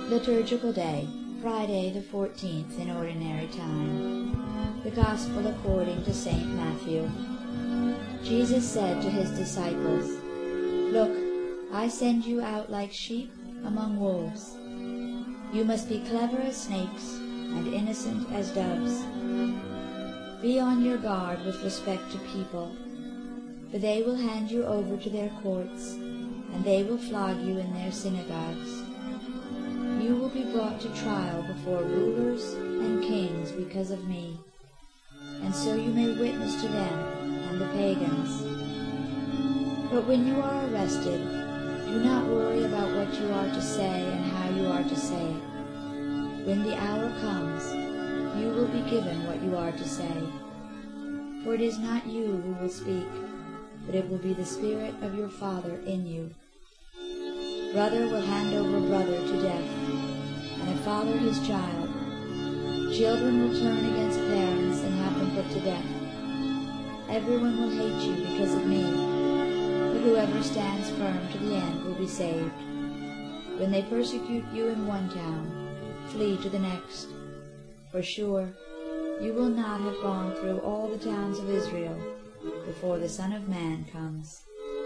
Liturgical Day, Friday the 14th in Ordinary Time. The Gospel according to St. Matthew. Jesus said to his disciples, "Look, I send you out like sheep among wolves. You must be clever as snakes and innocent as doves. Be on your guard with respect to people, for they will hand you over to their courts, and they will flog you in their synagogues. You will be brought to trial before rulers and kings because of me, and so you may witness to them and the pagans. But when you are arrested, do not worry about what you are to say and how you are to say it. When the hour comes, you will be given what you are to say. For it is not you who will speak, but it will be the Spirit of your Father in you. Brother will hand over brother to death, and a father his child. Children will turn against parents and have them put to death. Everyone will hate you because of me, but whoever stands firm to the end will be saved. When they persecute you in one town, flee to the next. For sure, you will not have gone through all the towns of Israel before the Son of Man comes."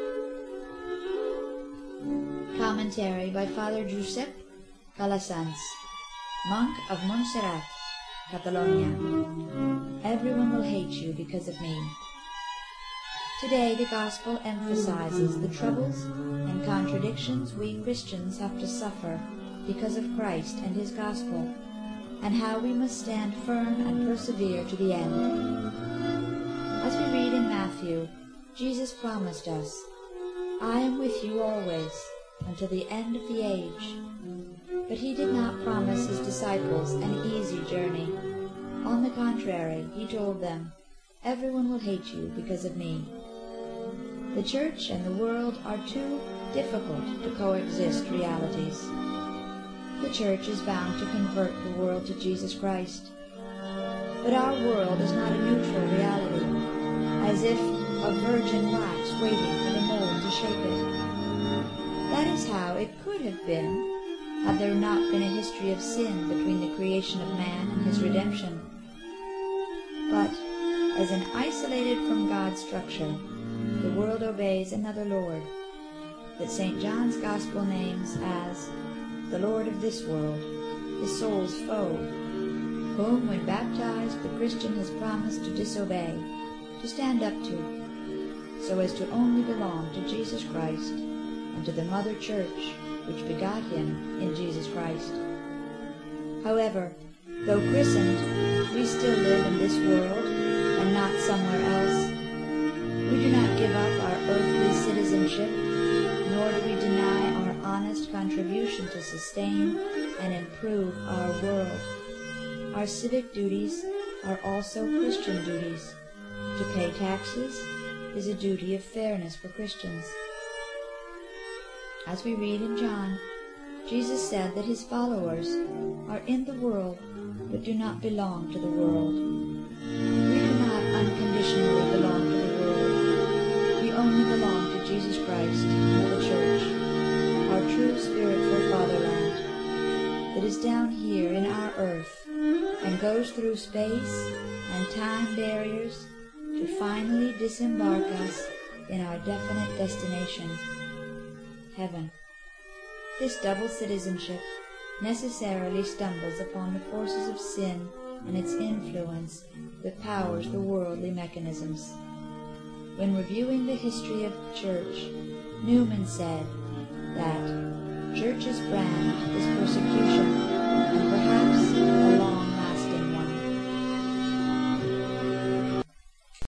Commentary by Father Josep Calasans, monk of Montserrat, Catalonia. Everyone will hate you because of me. Today the Gospel emphasizes the troubles and contradictions we Christians have to suffer because of Christ and his Gospel, and how we must stand firm and persevere to the end. As we read in Matthew, Jesus promised us, "I am with you always, until the end of the age." But he did not promise his disciples an easy journey. On the contrary, he told them, "Everyone will hate you because of me." The Church and the world are two difficult to coexist realities. The Church is bound to convert the world to Jesus Christ. But our world is not a neutral reality, as if a virgin wax waiting for the mold to shape it. That is how it could have been had there not been a history of sin between the creation of man and his redemption. But, as an isolated from God's structure, the world obeys another Lord, that St. John's Gospel names as the Lord of this world, the soul's foe, whom, when baptized, the Christian has promised to disobey, to stand up to, so as to only belong to Jesus Christ and to the Mother Church, which begot him in Jesus Christ. However, though christened, we still live in this world and not somewhere else. We do not give up our earthly citizenship, nor do we deny our honest contribution to sustain and improve our world. Our civic duties are also Christian duties. To pay taxes is a duty of fairness for Christians. As we read in John, Jesus said that his followers are in the world, but do not belong to the world. We do not unconditionally belong to the world. We only belong to Jesus Christ and the Church, our true spiritual fatherland, that is down here in our earth and goes through space and time barriers to finally disembark us in our definite destination, heaven. This double citizenship necessarily stumbles upon the forces of sin and its influence that powers the worldly mechanisms. When reviewing the history of the Church, Newman said that Church's brand is persecution